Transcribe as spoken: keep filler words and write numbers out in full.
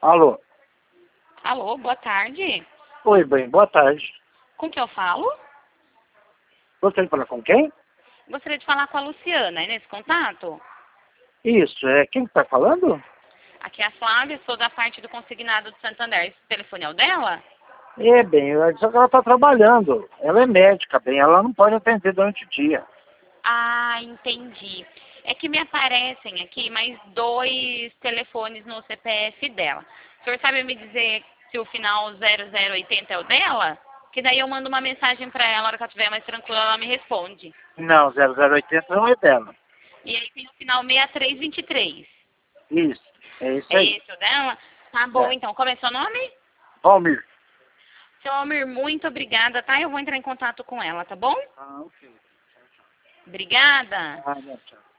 Alô? Alô, boa tarde. Oi, bem, boa tarde. Com que eu falo? Gostaria de falar com quem? Gostaria de falar com a Luciana, é nesse contato? Isso, é quem que tá falando? Aqui é a Flávia, sou da parte do consignado do Santander. Esse telefone é o dela? É, bem, só que ela tá trabalhando. Ela é médica, bem, ela não pode atender durante o dia. Ah, entendi. É que me aparecem aqui mais dois telefones no C P F dela. O senhor sabe me dizer se o final zero zero oitenta é o dela? Que daí eu mando uma mensagem pra ela, na hora que ela estiver mais tranquila, ela me responde. Não, zero zero oitenta não é dela. E aí tem o final seis três dois três. Isso, é isso É aí. esse o dela? Tá bom, É. então. Como é seu nome? Valmir. Seu Almir, muito obrigada, tá? Eu vou entrar em contato com ela, tá bom? Ah, ok. Obrigada. Ah, não, tchau.